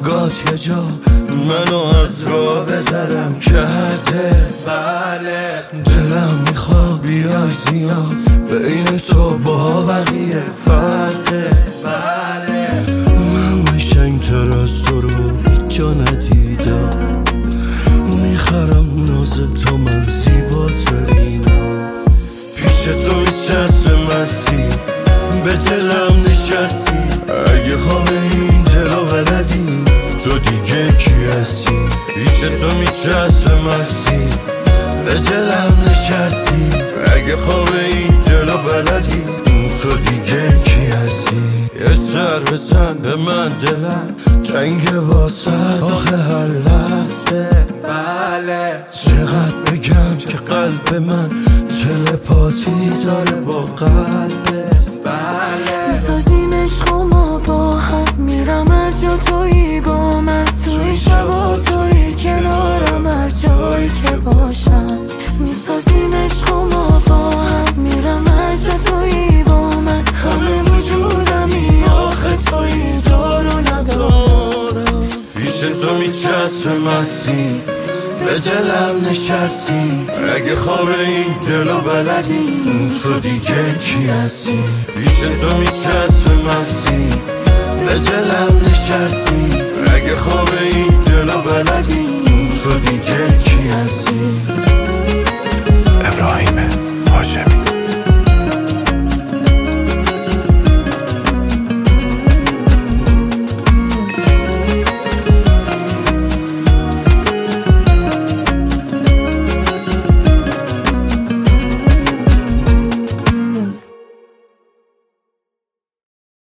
گات یه جا منو از راه بذارم کرده. بله دلم میخواد بیای زیاد بین تو با بقیه فرده. بله من قشنگ تر از تو رو هیچ جا ندیدم، میخرم ناز تو من زیباترینم. پیش تو میچسبه مستی به دلم نشستی، اگه خواب این دلو بلدی تو دیگه کی هستی؟ پیش تو میچسبه مستی به دلم نشستی، اگه خواب این دلو بلدی تو دیگه کی هستی؟ یه سر بزن به من دلم تنگ واسد آخه هر لحظه. بله چقدر بگم که قلب من تلپاتی داره با قلبت. بله میسازیم عشق و ما با هم، میرم هر جا تویی با من، توی شبا تویی کنارم هر جایی که باشم. میسازیم عشق و ما با هم، میرم هر جا تویی با من، همه وجودمی آخه تویی دارو ندارم. پیش تو میچسبه مستی به دلم نشستی، اگه خواب این دلو بلدی تو دیگه کی هستی؟ پیش تو میچسبه مستی به دلم نشستی، اگه خواب این دلو بلدی تو دیگه کی هستی؟ ابراهیم هاشمی.